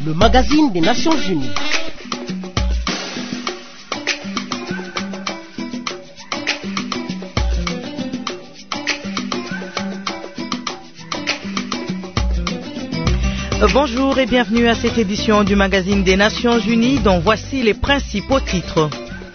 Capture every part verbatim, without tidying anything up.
le magazine des Nations Unies. Bonjour et bienvenue à cette édition du magazine des Nations Unies dont voici les principaux titres.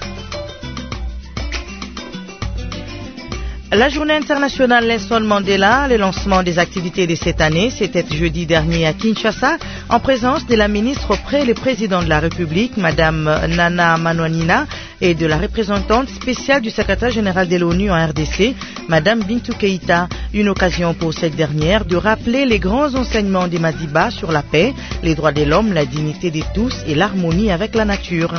La journée internationale Nelson Mandela, le lancement des activités de cette année, c'était jeudi dernier à Kinshasa, en présence de la ministre auprès le président de la République, Madame Nana Manouanina, et de la représentante spéciale du secrétaire général de l'ONU en R D C, Madame Bintou Keïta. Une occasion pour cette dernière de rappeler les grands enseignements des Madiba sur la paix, les droits de l'homme, la dignité de tous et l'harmonie avec la nature.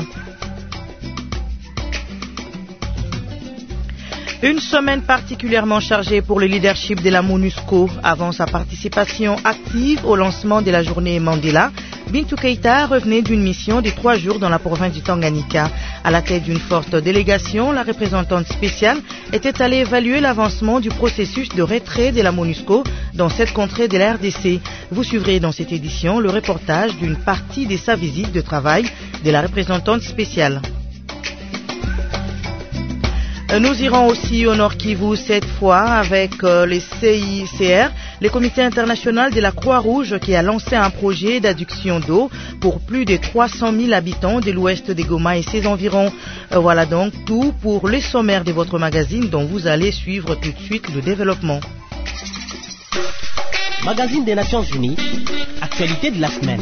Une semaine particulièrement chargée pour le leadership de la MONUSCO. Avant sa participation active au lancement de la journée Mandela, Bintou Keïta revenait d'une mission de trois jours dans la province du Tanganyika. À la tête d'une forte délégation, la représentante spéciale était allée évaluer l'avancement du processus de retrait de la MONUSCO dans cette contrée de la R D C. Vous suivrez dans cette édition le reportage d'une partie de sa visite de travail de la représentante spéciale. Nous irons aussi au Nord Kivu cette fois avec euh, les C I C R, le Comité international de la Croix-Rouge qui a lancé un projet d'adduction d'eau pour plus de trois cent mille habitants de l'ouest de Goma et ses environs. Euh, voilà donc tout pour le sommaire de votre magazine dont vous allez suivre tout de suite le développement. Magazine des Nations Unies, actualité de la semaine.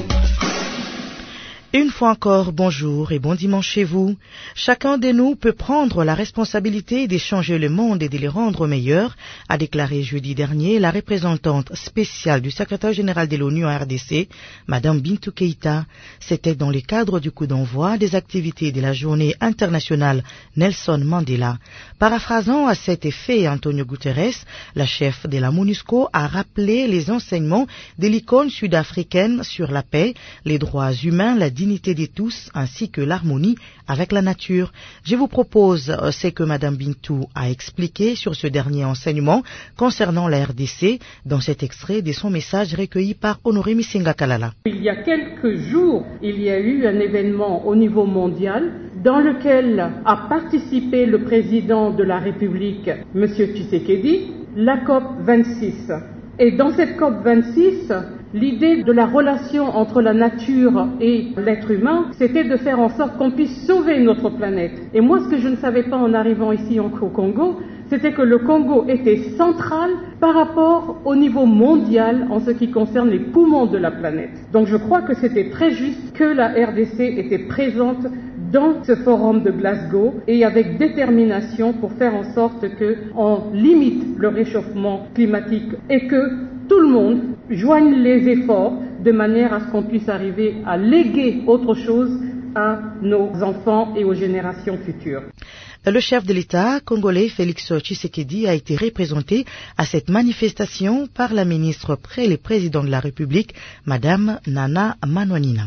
Une fois encore, bonjour et bon dimanche chez vous. Chacun de nous peut prendre la responsabilité de changer le monde et de le rendre meilleur, a déclaré jeudi dernier la représentante spéciale du secrétaire général de l'ONU en R D C, Madame Bintou Keïta. C'était dans le cadre du coup d'envoi des activités de la journée internationale Nelson Mandela. Paraphrasant à cet effet Antonio Guterres, la chef de la MONUSCO a rappelé les enseignements de l'icône sud-africaine sur la paix, les droits humains, la dignité de tous ainsi que l'harmonie avec la nature. Je vous propose euh, ce que Madame Bintou a expliqué sur ce dernier enseignement concernant la R D C dans cet extrait de son message recueilli par Honoré Misinga Kalala. Il y a quelques jours, il y a eu un événement au niveau mondial dans lequel a participé le président de la République, M. Tshisekedi, la COP vingt-six. Et dans cette COP vingt-six, l'idée de la relation entre la nature et l'être humain, c'était de faire en sorte qu'on puisse sauver notre planète. Et moi, ce que je ne savais pas en arrivant ici au Congo, c'était que le Congo était central par rapport au niveau mondial en ce qui concerne les poumons de la planète. Donc je crois que c'était très juste que la R D C était présente dans ce forum de Glasgow et avec détermination pour faire en sorte qu'on limite le réchauffement climatique et que tout le monde joigne les efforts de manière à ce qu'on puisse arriver à léguer autre chose à nos enfants et aux générations futures. Le chef de l'État congolais Félix Tshisekedi a été représenté à cette manifestation par la ministre près le président de la République, Madame Nana Manouanina.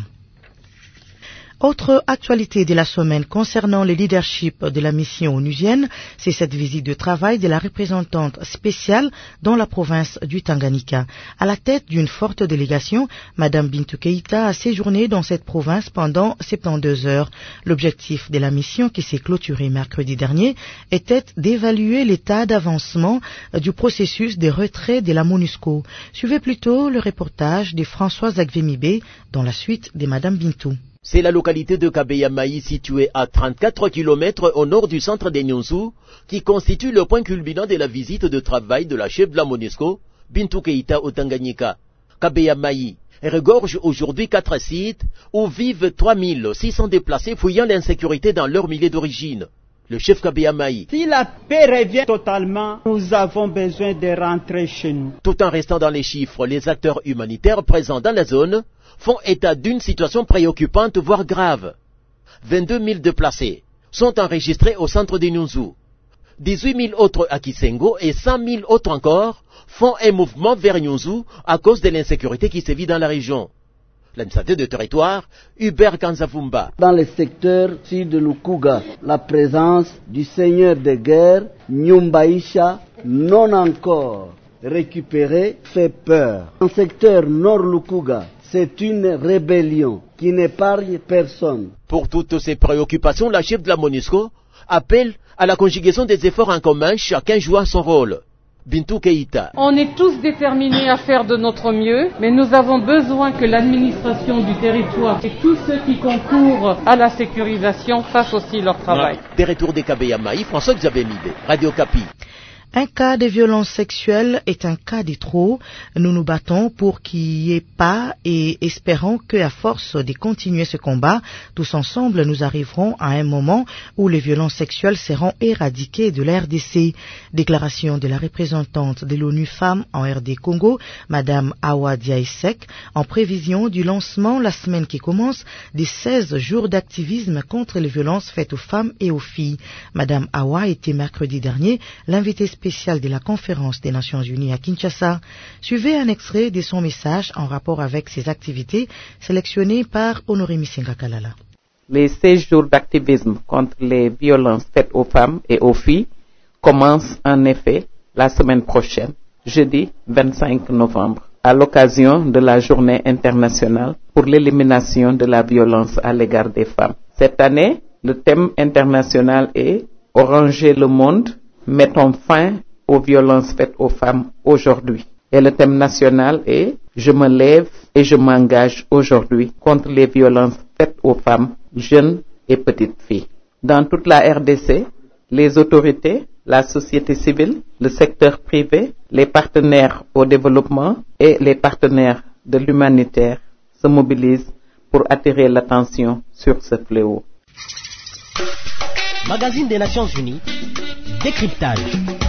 Autre actualité de la semaine concernant le leadership de la mission onusienne, c'est cette visite de travail de la représentante spéciale dans la province du Tanganyika. À la tête d'une forte délégation, Madame Bintou Keïta a séjourné dans cette province pendant soixante-douze heures. L'objectif de la mission qui s'est clôturée mercredi dernier était d'évaluer l'état d'avancement du processus de retrait de la MONUSCO. Suivez plutôt le reportage de François Zagvemibé dans la suite de Madame Bintou. C'est la localité de Kabeyamayi située à trente-quatre kilomètres au nord du centre de Nyonsu qui constitue le point culminant de la visite de travail de la chef de la MONUSCO, Bintou Keïta au Tanganyika. Kabeyamayi regorge aujourd'hui quatre sites où vivent trois mille six cents déplacés fuyant l'insécurité dans leur milieu d'origine. Le chef Kabeyamayi. Si la paix revient totalement, nous avons besoin de rentrer chez nous. Tout en restant dans les chiffres, les acteurs humanitaires présents dans la zone font état d'une situation préoccupante, voire grave. vingt-deux mille déplacés sont enregistrés au centre de Nyonsu. dix-huit mille autres à Kisengo et cent mille autres encore font un mouvement vers Nyonsu à cause de l'insécurité qui sévit dans la région. L'administrateur de territoire, Hubert Kanzavumba. Dans le secteur sud de Lukuga, la présence du seigneur de guerre, Nyumbaisha, non encore récupéré, fait peur. En secteur nord Lukuga, c'est une rébellion qui n'épargne personne. Pour toutes ces préoccupations, la chef de la MONUSCO appelle à la conjugaison des efforts en commun, chacun jouant son rôle. Bintou Keïta. On est tous déterminés à faire de notre mieux, mais nous avons besoin que l'administration du territoire et tous ceux qui concourent à la sécurisation fassent aussi leur travail. Territoire de Kabeyamaï, François-Xavier Midé, Radio Kapi. Un cas de violence sexuelle est un cas de trop. Nous nous battons pour qu'il n'y ait pas et espérons qu'à force de continuer ce combat, tous ensemble nous arriverons à un moment où les violences sexuelles seront éradiquées de la R D C. Déclaration de la représentante de l'ONU Femmes en R D Congo, Madame Awa Diaïsek, en prévision du lancement la semaine qui commence des seize jours d'activisme contre les violences faites aux femmes et aux filles. Madame Awa était mercredi dernier l'invitée spécial de la conférence des Nations Unies à Kinshasa. Suivez un extrait de son message en rapport avec ses activités sélectionnées par Honoré Misenga Kalala. Les seize jours d'activisme contre les violences faites aux femmes et aux filles commencent en effet la semaine prochaine, jeudi vingt-cinq novembre, à l'occasion de la Journée internationale pour l'élimination de la violence à l'égard des femmes. Cette année, le thème international est « Oranger le monde ». Mettons fin aux violences faites aux femmes aujourd'hui. Et le thème national est « Je me lève et je m'engage aujourd'hui contre les violences faites aux femmes, jeunes et petites filles ». Dans toute la R D C, les autorités, la société civile, le secteur privé, les partenaires au développement et les partenaires de l'humanitaire se mobilisent pour attirer l'attention sur ce fléau. Magazine des Nations Unies, décryptage.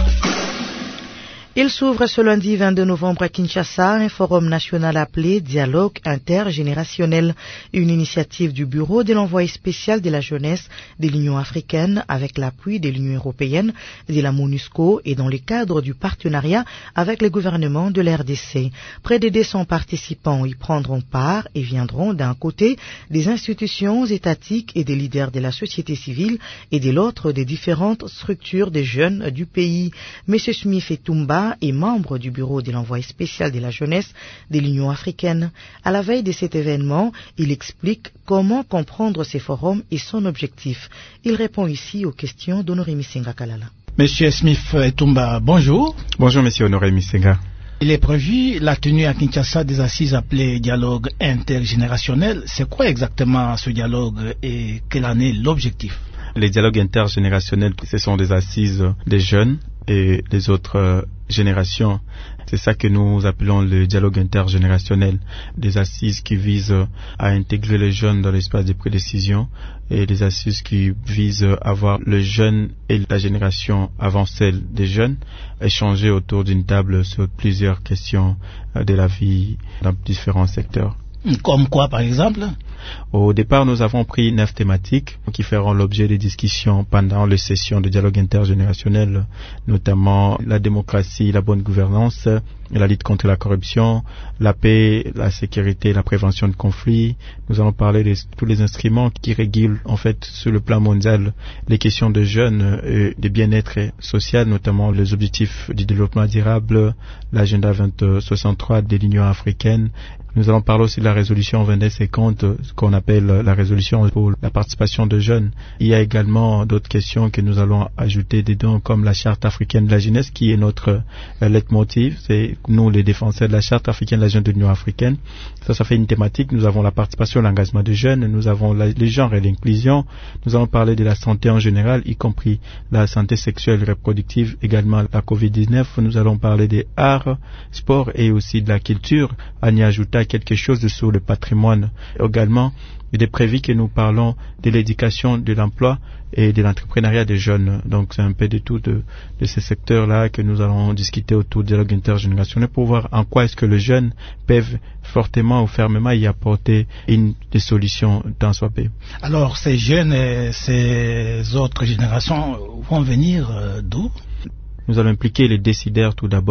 Il s'ouvre ce lundi vingt-deux novembre à Kinshasa un forum national appelé Dialogue intergénérationnel, une initiative du Bureau de l'envoyé spécial de la jeunesse de l'Union africaine avec l'appui de l'Union européenne, de la MONUSCO et dans le cadre du partenariat avec le gouvernement de la R D C. Près de deux cents participants y prendront part et viendront d'un côté des institutions étatiques et des leaders de la société civile et de l'autre des différentes structures des jeunes du pays. M. Smith Etumba est membre du bureau de l'envoyé spécial de la jeunesse de l'Union africaine. À la veille de cet événement, il explique comment comprendre ces forums et son objectif. Il répond ici aux questions d'Honoré Misenga Kalala. Monsieur Smith Etumba, bonjour. Bonjour, monsieur Honoré Misenga. Il est prévu la tenue à Kinshasa des assises appelées dialogue intergénérationnel. C'est quoi exactement ce dialogue et quel en est l'objectif? Les dialogues intergénérationnels, ce sont des assises des jeunes et des autres euh, générations. C'est ça que nous appelons le dialogue intergénérationnel, des assises qui visent à intégrer les jeunes dans l'espace de prédécision et des assises qui visent à voir le jeune et la génération avant celle des jeunes échanger autour d'une table sur plusieurs questions de la vie dans différents secteurs. Comme quoi, par exemple? Au départ, nous avons pris neuf thématiques qui feront l'objet des discussions pendant les sessions de dialogue intergénérationnel, notamment la démocratie, la bonne gouvernance, la lutte contre la corruption, la paix, la sécurité, la prévention de conflits. Nous allons parler de tous les instruments qui régulent, en fait, sur le plan mondial, les questions de jeunes et de bien-être social, notamment les objectifs du développement durable, l'agenda vingt soixante-trois de l'Union africaine. Nous allons parler aussi de la résolution vingt cinquante, ce qu'on appelle la résolution pour la participation de jeunes. Il y a également d'autres questions que nous allons ajouter dedans, comme la charte africaine de la jeunesse, qui est notre euh, leitmotiv. C'est nous, les défenseurs de la charte africaine de la jeunesse de l'Union africaine. Ça, ça fait une thématique. Nous avons la participation et l'engagement des jeunes. Nous avons la, les genres et l'inclusion. Nous allons parler de la santé en général, y compris la santé sexuelle et reproductive, également la covid dix-neuf. Nous allons parler des arts, sports et aussi de la culture, en y ajoutant quelque chose sur le patrimoine. Également, il est prévu que nous parlons de l'éducation, de l'emploi et de l'entrepreneuriat des jeunes. Donc c'est un peu de tout de, de ces secteurs-là que nous allons discuter autour du dialogue intergénérationnel pour voir en quoi est-ce que les jeunes peuvent fortement ou fermement y apporter une des solutions dans ce pays. Alors ces jeunes et ces autres générations vont venir d'où? Nous allons impliquer les décideurs tout d'abord,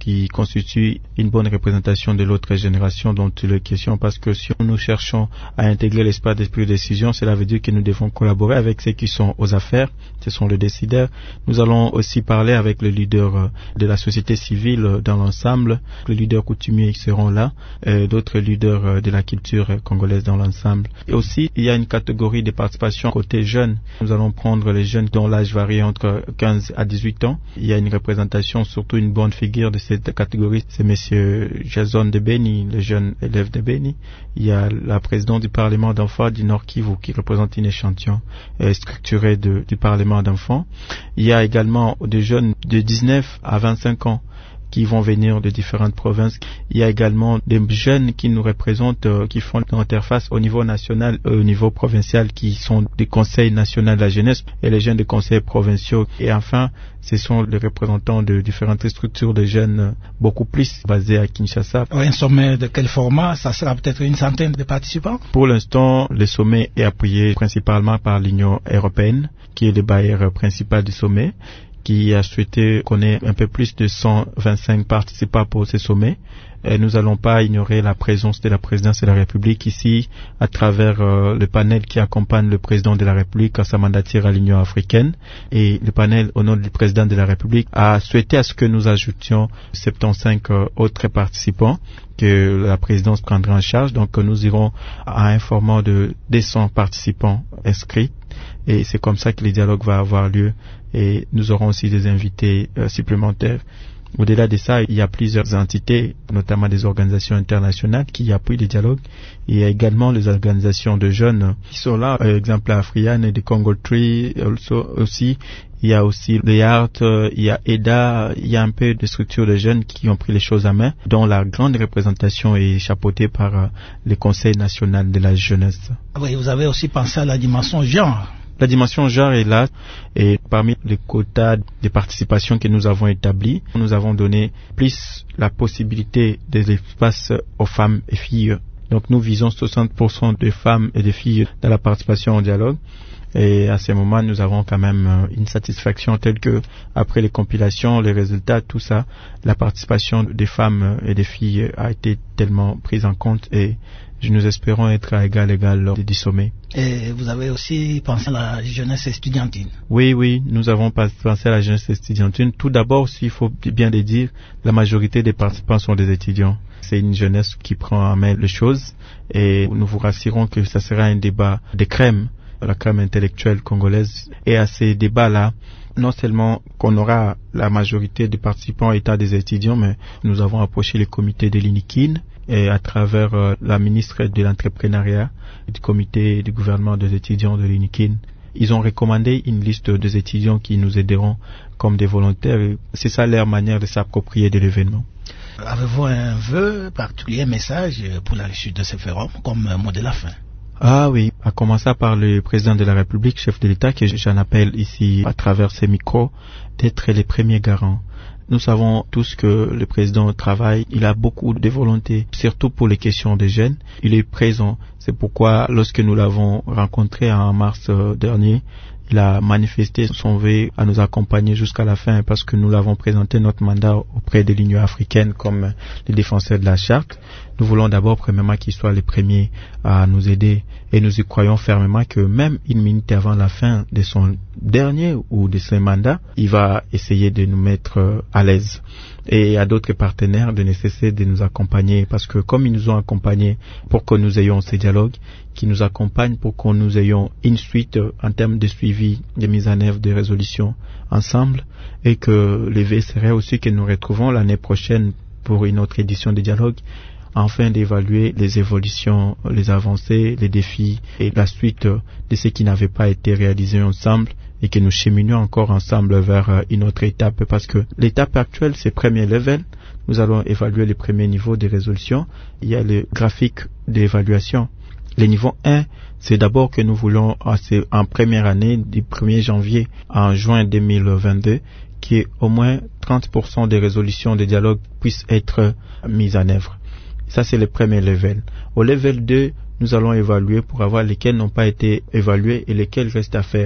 qui constituent une bonne représentation de l'autre génération dont il est question, parce que si nous cherchons à intégrer l'espace d'esprit de décision, cela veut dire que nous devons collaborer avec ceux qui sont aux affaires, ce sont les décideurs. Nous allons aussi parler avec les leaders de la société civile dans l'ensemble, les leaders coutumiers qui seront là, et d'autres leaders de la culture congolaise dans l'ensemble. Et aussi, il y a une catégorie de participation côté jeunes. Nous allons prendre les jeunes dont l'âge varie entre quinze à dix-huit ans. Il y a une représentation, surtout une bonne figure de cette catégorie, c'est monsieur Jason Debeni, le jeune élève de Beni. Il y a la présidente du Parlement d'enfants du Nord Kivu qui représente une échantillon euh, structuré de, du Parlement d'enfants. Il y a également des jeunes de dix-neuf à vingt-cinq ans qui vont venir de différentes provinces. Il y a également des jeunes qui nous représentent, euh, qui font l'interface au niveau national et au niveau provincial, qui sont des conseils nationaux de la jeunesse et les jeunes des conseils provinciaux. Et enfin, ce sont les représentants de différentes structures de jeunes, euh, beaucoup plus basées à Kinshasa. Un sommet de quel format? Ça sera peut-être une centaine de participants? Pour l'instant, le sommet est appuyé principalement par l'Union européenne, qui est le bailleur principal du sommet, qui a souhaité qu'on ait un peu plus de cent vingt-cinq participants pour ce sommet. Et nous n'allons pas ignorer la présence de la présidence de la République ici, à travers euh, le panel qui accompagne le président de la République à sa mandature à l'Union africaine. Et le panel, au nom du président de la République, a souhaité à ce que nous ajoutions soixante-quinze euh, autres participants que la présidence prendra en charge. Donc nous irons à un format de deux cents participants inscrits. Et c'est comme ça que le dialogue va avoir lieu. Et nous aurons aussi des invités euh, supplémentaires. Au-delà de ça, il y a plusieurs entités, notamment des organisations internationales qui appuient le dialogue. Il y a également les organisations de jeunes qui sont là, par exemple Afriane et de Congo Tree aussi. Il y a aussi le Art, il y a E D A, il y a un peu de structures de jeunes qui ont pris les choses à main, dont la grande représentation est chapeautée par euh, le Conseil national de la jeunesse. Oui, vous avez aussi pensé à la dimension genre. La dimension genre est là, et parmi les quotas de participation que nous avons établis, nous avons donné plus la possibilité de l'espace aux femmes et filles. Donc nous visons soixante pour cent de femmes et de filles dans la participation au dialogue. Et à ce moment, nous avons quand même une satisfaction telle que, après les compilations, les résultats, tout ça, la participation des femmes et des filles a été tellement prise en compte, et nous espérons être à égal égal lors du sommet. Et vous avez aussi pensé à la jeunesse estudiantine? Oui, oui, nous avons pensé à la jeunesse estudiantine. Tout d'abord, s'il faut bien le dire, la majorité des participants sont des étudiants. C'est une jeunesse qui prend en main les choses, et nous vous rassurons que ça sera un débat de crème, la crème intellectuelle congolaise. Et à ces débats-là, non seulement qu'on aura la majorité des participants état des étudiants, mais nous avons approché le comité de l'U N I C I N, et à travers euh, la ministre de l'entrepreneuriat du comité du gouvernement des étudiants de l'U N I C I N. Ils ont recommandé une liste des étudiants qui nous aideront comme des volontaires, et c'est ça leur manière de s'approprier de l'événement. Avez-vous un vœu particulier, un message pour la réussite de ce forum comme mot de la fin? Ah oui, à commencer par le président de la République, chef de l'État, que j'en appelle ici à travers ces micros, d'être les premiers garants. Nous savons tous que le président travaille, il a beaucoup de volonté, surtout pour les questions des jeunes. Il est présent. C'est pourquoi, lorsque nous l'avons rencontré en mars dernier, il a manifesté son vœu à nous accompagner jusqu'à la fin, parce que nous l'avons présenté notre mandat auprès de l'Union africaine comme les défenseurs de la charte. Nous voulons d'abord, premièrement, qu'il soit les premiers à nous aider, et nous y croyons fermement que même une minute avant la fin de son dernier ou de son mandat, il va essayer de nous mettre à l'aise. Et à d'autres partenaires de ne cesser de nous accompagner, parce que comme ils nous ont accompagnés pour que nous ayons ces dialogues, qui nous accompagnent pour que nous ayons une suite en termes de suivi, de mise en œuvre des résolutions ensemble, et que le vœu serait aussi que nous retrouvons l'année prochaine pour une autre édition de dialogue, afin d'évaluer les évolutions, les avancées, les défis et la suite de ce qui n'avait pas été réalisé ensemble, et que nous cheminions encore ensemble vers une autre étape, parce que l'étape actuelle, c'est premier level. Nous allons évaluer les premiers niveaux de résolution. Il y a le graphique d'évaluation. Le niveau un, c'est d'abord que nous voulons, en première année, du premier janvier en juin deux mille vingt-deux, qu'il y ait au moins trente pour cent des résolutions de dialogue puissent être mises en œuvre. Ça, c'est le premier level. Au level deux, nous allons évaluer pour avoir lesquels n'ont pas été évalués et lesquels restent à faire.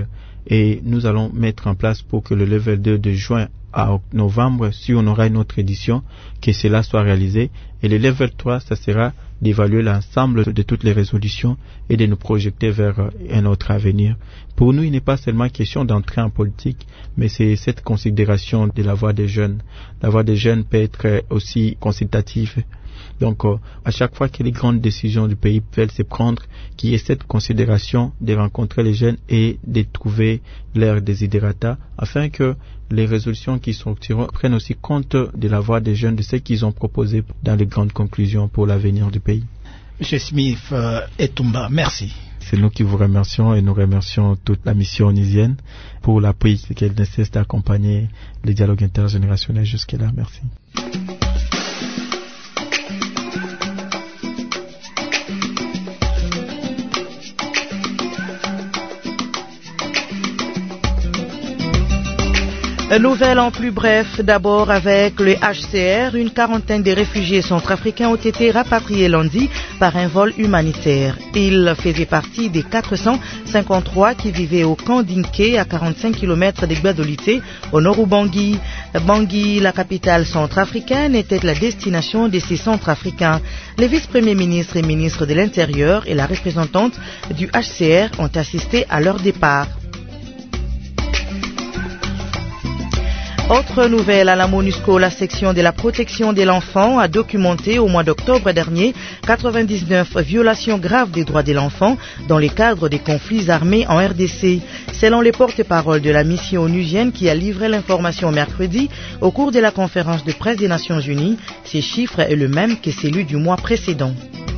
et nous allons mettre en place pour que le level deux de juin à novembre, si on aura une autre édition, que cela soit réalisé. Et le level trois, ça sera d'évaluer l'ensemble de toutes les résolutions et de nous projeter vers un autre avenir. Pour nous, il n'est pas seulement question d'entrer en politique, mais c'est cette considération de la voix des jeunes. La voix des jeunes peut être aussi consultative. Donc, euh, à chaque fois que les grandes décisions du pays peuvent se prendre, qu'il y ait cette considération de rencontrer les jeunes et de trouver leurs desiderata, afin que les résolutions qui sortiront prennent aussi compte de la voix des jeunes, de ce qu'ils ont proposé dans les grandes conclusions pour l'avenir du pays. Monsieur Smith euh, et Toumba, merci. C'est nous qui vous remercions et nous remercions toute la mission onisienne pour l'appui qu'elle ne cesse d'accompagner le dialogue intergénérationnel jusque-là. Merci. Nouvelle en plus bref, d'abord avec le H C R, une quarantaine de réfugiés centrafricains ont été rapatriés lundi par un vol humanitaire. Ils faisaient partie des quatre cent cinquante-trois qui vivaient au camp d'Inké à quarante-cinq kilomètres de Gbadolité, au nord de Bangui. Bangui, la capitale centrafricaine, était la destination de ces centrafricains. Les vice-premiers ministres et ministres de l'Intérieur et la représentante du H C R ont assisté à leur départ. Autre nouvelle à la MONUSCO, la section de la protection de l'enfant a documenté au mois d'octobre dernier quatre-vingt-dix-neuf violations graves des droits de l'enfant dans le cadre des conflits armés en R D C. Selon les porte-paroles de la mission onusienne qui a livré l'information mercredi au cours de la conférence de presse des Nations Unies, ces chiffres est le même que celui du mois précédent.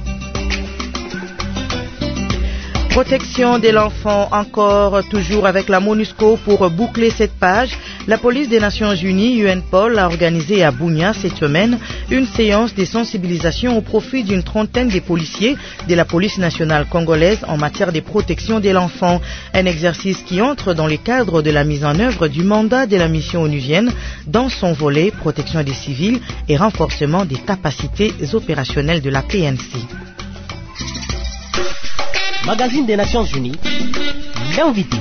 Protection de l'enfant, encore toujours avec la MONUSCO pour boucler cette page. La police des Nations Unies, U N P O L, a organisé à Bunia cette semaine une séance de sensibilisation au profit d'une trentaine de policiers de la police nationale congolaise en matière de protection de l'enfant. Un exercice qui entre dans le cadre de la mise en œuvre du mandat de la mission onusienne dans son volet protection des civils et renforcement des capacités opérationnelles de la P N C. Magazine des Nations Unies, l'invité.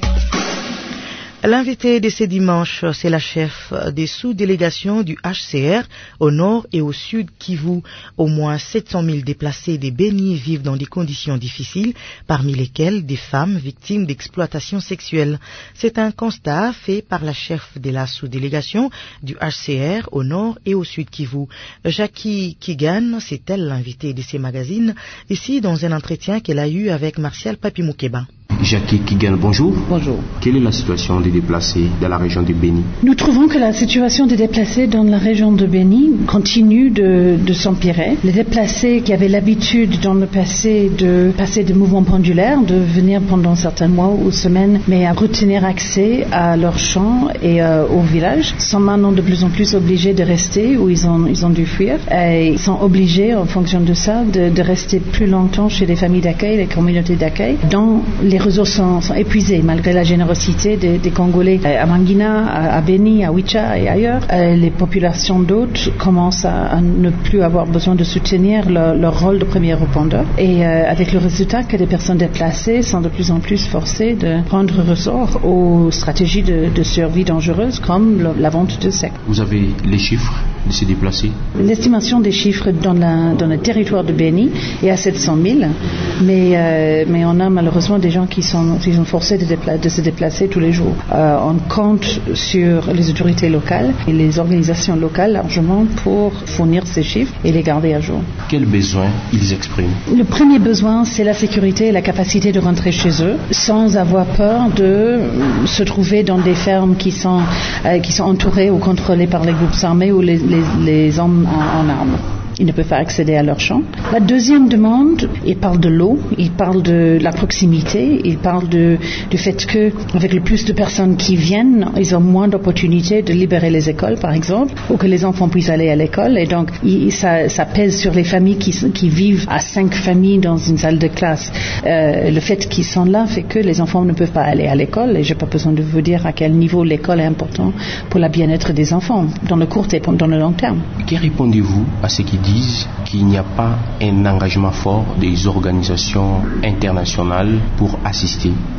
L'invité de ce dimanche, c'est la chef des sous-délégations du H C R au nord et au sud Kivu. Au moins sept cent mille déplacés des Béni vivent dans des conditions difficiles, parmi lesquelles des femmes victimes d'exploitation sexuelle. C'est un constat fait par la chef de la sous-délégation du H C R au nord et au sud Kivu. Jackie Kigan, c'est elle l'invitée de ces magazines, ici dans un entretien qu'elle a eu avec Martial Papi-Moukeba. Jackie Kigan, bonjour. Bonjour. Quelle est la situation des déplacés dans la région de Béni? Nous trouvons que la situation des déplacés dans la région de Béni continue de, de s'empirer. Les déplacés qui avaient l'habitude dans le passé de passer des mouvements pendulaires, de venir pendant certains mois ou semaines, mais à retenir accès à leurs champs et euh, au village, sont maintenant de plus en plus obligés de rester où ils ont, ils ont dû fuir. Et ils sont obligés, en fonction de ça, de, de rester plus longtemps chez les familles d'accueil, les communautés d'accueil, dans les ressources sont, sont épuisées malgré la générosité des, des Congolais à Mangina, à, à Béni, à Wicha et ailleurs. Euh, les populations d'hôtes commencent à, à ne plus avoir besoin de soutenir leur, leur rôle de premier répondeur et euh, avec le résultat que les personnes déplacées sont de plus en plus forcées de prendre ressort aux stratégies de, de survie dangereuses comme le, la vente de sexe. Vous avez les chiffres de ces déplacés? L'estimation des chiffres dans, la, dans le territoire de Béni est à sept cent mille, mais, euh, mais on a malheureusement des gens qui sont, qui sont forcés de, dépla- de se déplacer tous les jours. Euh, on compte sur les autorités locales et les organisations locales largement pour fournir ces chiffres et les garder à jour. Quels besoins ils expriment? Le premier besoin, c'est la sécurité et la capacité de rentrer chez eux sans avoir peur de se trouver dans des fermes qui sont, euh, qui sont entourées ou contrôlées par les groupes armés ou les, les, les hommes en, en armes. Ils ne peuvent pas accéder à leurs champs. La deuxième demande, il parle de l'eau, il parle de la proximité, il parle de, du fait que, avec le plus de personnes qui viennent, ils ont moins d'opportunités de libérer les écoles, par exemple, ou que les enfants puissent aller à l'école. Et donc, il, ça, ça pèse sur les familles qui, qui vivent à cinq familles dans une salle de classe. Euh, le fait qu'ils sont là fait que les enfants ne peuvent pas aller à l'école. Et je n'ai pas besoin de vous dire à quel niveau l'école est important pour le bien-être des enfants, dans le court et dans le long terme. Que répondez-vous à ce qui disent qu'il n'y a pas un engagement fort des organisations internationales pour assister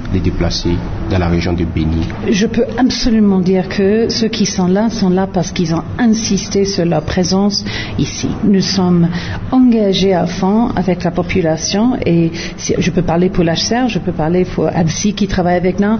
les déplacés dans la région de Béni? Je peux absolument dire que ceux qui sont là sont là parce qu'ils ont insisté sur leur présence ici. Nous sommes engagés à fond avec la population et si, je peux parler pour l'H C R, je peux parler pour A B S I qui travaille avec nous,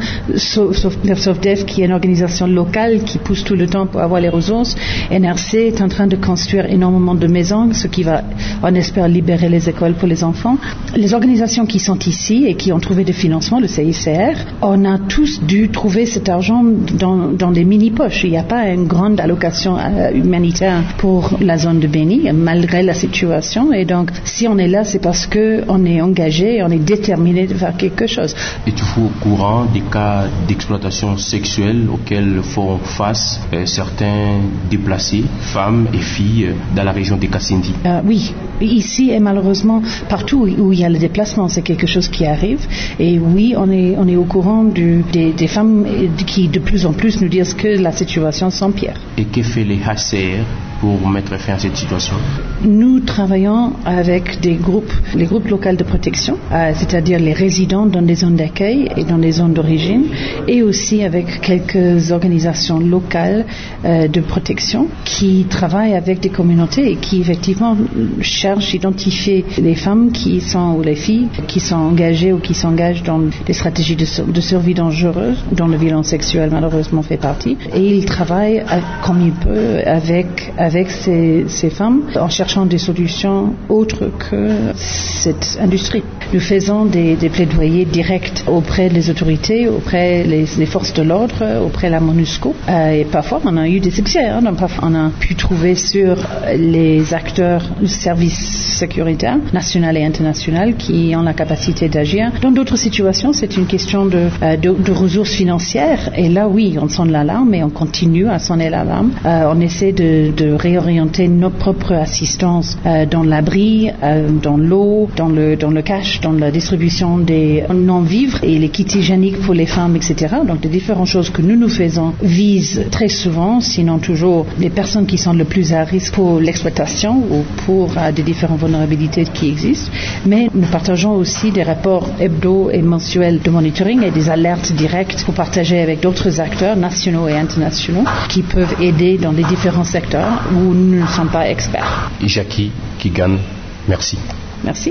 SOFDEF qui est une organisation locale qui pousse tout le temps pour avoir les ressources. N R C est en train de construire énormément de maisons, ce qui va, on espère, libérer les écoles pour les enfants. Les organisations qui sont ici et qui ont trouvé des financements, le C I C R, on a tous dû trouver cet argent dans, dans des mini-poches. Il n'y a pas une grande allocation euh, humanitaire pour la zone de Béni, malgré la situation. Et donc, si on est là, c'est parce qu'on est engagé, on est déterminé de faire quelque chose. Êtes-vous au courant des cas d'exploitation sexuelle auxquels font face euh, certains déplacés, femmes et filles, euh, dans la région de Kasindi? euh, Oui, ici et malheureusement partout où il y a le déplacement, c'est quelque chose qui arrive. Et oui, on est, on est au courant du, des, des femmes qui de plus en plus nous disent que la situation s'empire. Et que fait les H C R pour mettre fin à cette situation? Nous travaillons avec des groupes, les groupes locaux de protection, euh, c'est-à-dire les résidents dans des zones d'accueil et dans des zones d'origine, et aussi avec quelques organisations locales euh, de protection qui travaillent avec des communautés et qui effectivement cherchent à identifier les femmes qui sont, ou les filles qui sont engagées ou qui s'engagent dans des stratégies de, de survie dangereuses, dont la violence sexuelle malheureusement fait partie. Et ils travaillent à, comme ils peuvent avec avec ces, ces femmes en cherchant des solutions autres que cette industrie. Nous faisons des, des plaidoyers directs auprès des autorités, auprès des les forces de l'ordre, auprès de la MONUSCO. Euh, et parfois, on a eu des succès. Hein, donc, on a pu trouver sur les acteurs du service sécuritaire national et international qui ont la capacité d'agir. Dans d'autres situations, c'est une question de, euh, de, de ressources financières. Et là, oui, on sonne l'alarme et on continue à sonner l'alarme. Euh, on essaie de, de réorienter notre propre assistance euh, dans l'abri, euh, dans l'eau, dans le, dans le cash, dans la distribution des non-vivres et les kits hygiéniques pour les femmes, et cetera. Donc, les différentes choses que nous nous faisons visent très souvent, sinon toujours, les personnes qui sont le plus à risque pour l'exploitation ou pour euh, des différentes vulnérabilités qui existent. Mais nous partageons aussi des rapports hebdo et mensuels de monitoring et des alertes directes pour partager avec d'autres acteurs nationaux et internationaux qui peuvent aider dans les différents secteurs où nous ne sommes pas experts. Jackie Kigan, merci. Merci.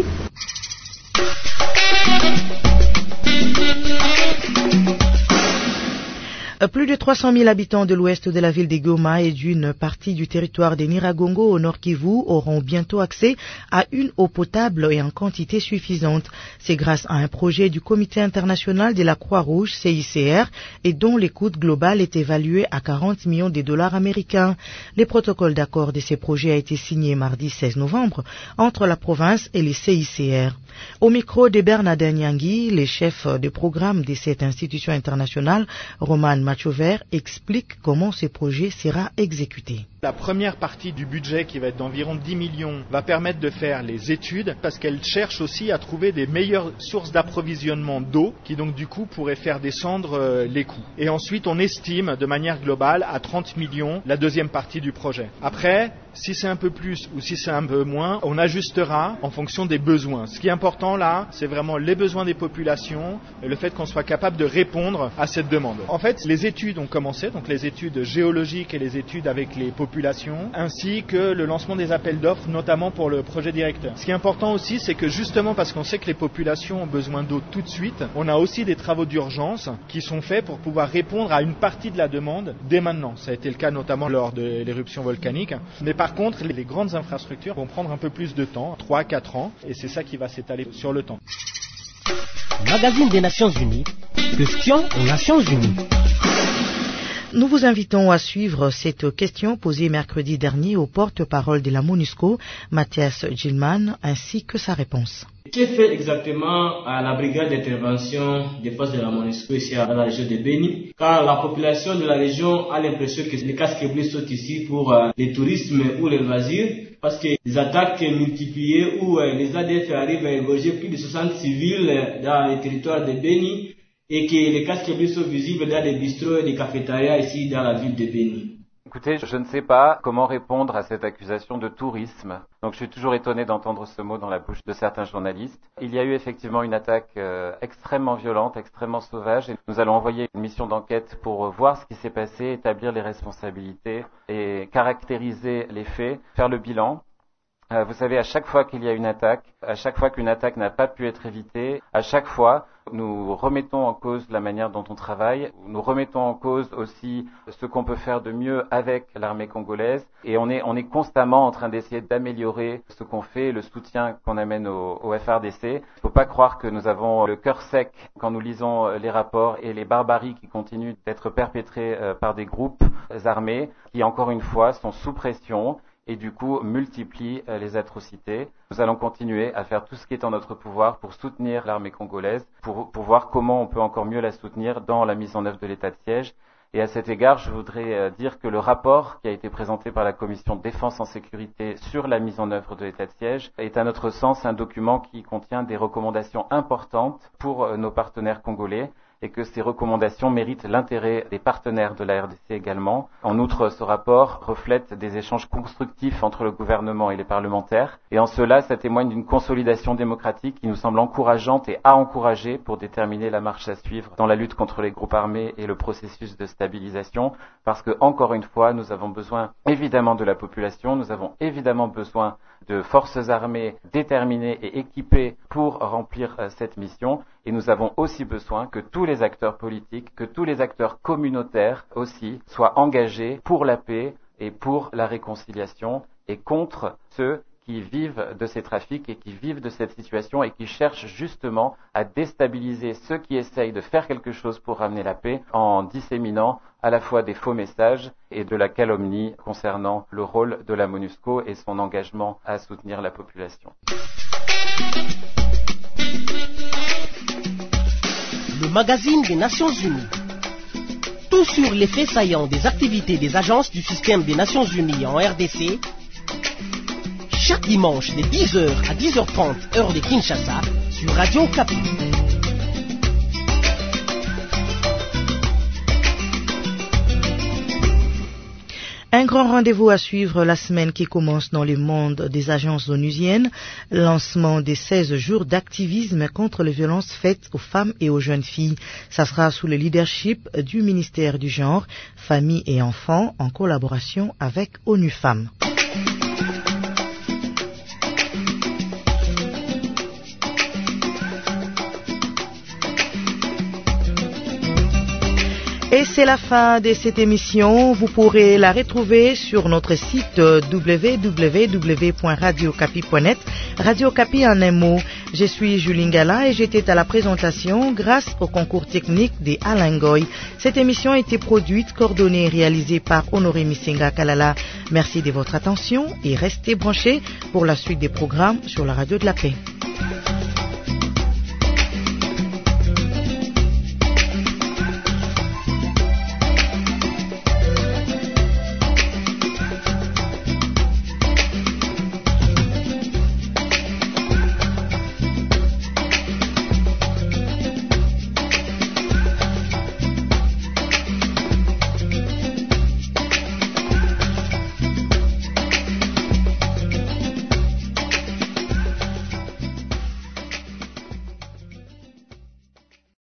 Plus de trois cent mille habitants de l'ouest de la ville de Goma et d'une partie du territoire des Niragongo au nord Kivu auront bientôt accès à une eau potable et en quantité suffisante. C'est grâce à un projet du Comité international de la Croix-Rouge, C I C R, et dont le coût global est évalué à quarante millions de dollars américains. Le protocole d'accord de ces projets a été signé mardi seize novembre entre la province et les C I C R. Au micro de Bernardin Nyangui, le chef de programme de cette institution internationale, Roman Machover, explique comment ce projet sera exécuté. La première partie du budget, qui va être d'environ dix millions, va permettre de faire les études parce qu'elle cherche aussi à trouver des meilleures sources d'approvisionnement d'eau qui donc du coup pourraient faire descendre les coûts. Et ensuite on estime de manière globale à trente millions la deuxième partie du projet. Après, si c'est un peu plus ou si c'est un peu moins, on ajustera en fonction des besoins. Ce qui est important là, c'est vraiment les besoins des populations et le fait qu'on soit capable de répondre à cette demande. En fait, les études ont commencé, donc les études géologiques et les études avec les populations, ainsi que le lancement des appels d'offres, notamment pour le projet directeur. Ce qui est important aussi, c'est que justement parce qu'on sait que les populations ont besoin d'eau tout de suite, on a aussi des travaux d'urgence qui sont faits pour pouvoir répondre à une partie de la demande dès maintenant. Ça a été le cas notamment lors de l'éruption volcanique. Mais par contre, les grandes infrastructures vont prendre un peu plus de temps, trois à quatre ans, et c'est ça qui va s'étaler sur le temps. Magazine des Nations Unies, question aux Nations Unies. Nous vous invitons à suivre cette question posée mercredi dernier au porte-parole de la MONUSCO, Mathias Gilman, ainsi que sa réponse. Que fait exactement à la brigade d'intervention des forces de la MONUSCO ici à la région de Béni, car la population de la région a l'impression que les casques bleus sont ici pour euh, le tourisme ou les loisirs, parce que les attaques multipliées où euh, les A D F arrivent à égorger plus de soixante civils euh, dans le territoire de Béni, et que les casques bleus sont visibles dans les bistrots et les cafétérias ici dans la ville de Béni. Écoutez, je ne sais pas comment répondre à cette accusation de tourisme. Donc je suis toujours étonné d'entendre ce mot dans la bouche de certains journalistes. Il y a eu effectivement une attaque euh, extrêmement violente, extrêmement sauvage. Et nous allons envoyer une mission d'enquête pour voir ce qui s'est passé, établir les responsabilités et caractériser les faits, faire le bilan. Euh, vous savez, à chaque fois qu'il y a une attaque, à chaque fois qu'une attaque n'a pas pu être évitée, à chaque fois, nous remettons en cause la manière dont on travaille, nous remettons en cause aussi ce qu'on peut faire de mieux avec l'armée congolaise, et on est, on est constamment en train d'essayer d'améliorer ce qu'on fait, le soutien qu'on amène au, au F R D C. Il ne faut pas croire que nous avons le cœur sec quand nous lisons les rapports et les barbaries qui continuent d'être perpétrées par des groupes armés qui, encore une fois, sont sous pression et du coup multiplie les atrocités. Nous allons continuer à faire tout ce qui est en notre pouvoir pour soutenir l'armée congolaise, pour, pour voir comment on peut encore mieux la soutenir dans la mise en œuvre de l'état de siège. Et à cet égard, je voudrais dire que le rapport qui a été présenté par la Commission de défense en sécurité sur la mise en œuvre de l'état de siège est à notre sens un document qui contient des recommandations importantes pour nos partenaires congolais, et que ces recommandations méritent l'intérêt des partenaires de la R D C également. En outre, ce rapport reflète des échanges constructifs entre le gouvernement et les parlementaires, et en cela, ça témoigne d'une consolidation démocratique qui nous semble encourageante et à encourager pour déterminer la marche à suivre dans la lutte contre les groupes armés et le processus de stabilisation, parce que, encore une fois, nous avons besoin évidemment de la population, nous avons évidemment besoin de forces armées déterminées et équipées pour remplir euh, cette mission. Et nous avons aussi besoin que tous les acteurs politiques, que tous les acteurs communautaires aussi soient engagés pour la paix et pour la réconciliation et contre ceux qui vivent de ces trafics et qui vivent de cette situation et qui cherchent justement à déstabiliser ceux qui essayent de faire quelque chose pour ramener la paix en disséminant à la fois des faux messages et de la calomnie concernant le rôle de la MONUSCO et son engagement à soutenir la population. Le magazine des Nations Unies. Tout sur les faits saillants des activités des agences du système des Nations Unies en R D C, chaque dimanche de dix heures à dix heures trente heure de Kinshasa sur Radio Okapi. Un grand rendez-vous à suivre la semaine qui commence dans le monde des agences onusiennes, lancement des seize jours d'activisme contre les violences faites aux femmes et aux jeunes filles. Ça sera sous le leadership du ministère du Genre, Famille et Enfants en collaboration avec ONU Femmes. Et c'est la fin de cette émission. Vous pourrez la retrouver sur notre site w w w point radio okapi point net. Radio Okapi en un mot. Je suis Julie Ngala et j'étais à la présentation grâce au concours technique des Alain Goy. Cette émission a été produite, coordonnée et réalisée par Honoré Misenga Kalala. Merci de votre attention et restez branchés pour la suite des programmes sur la radio de la paix.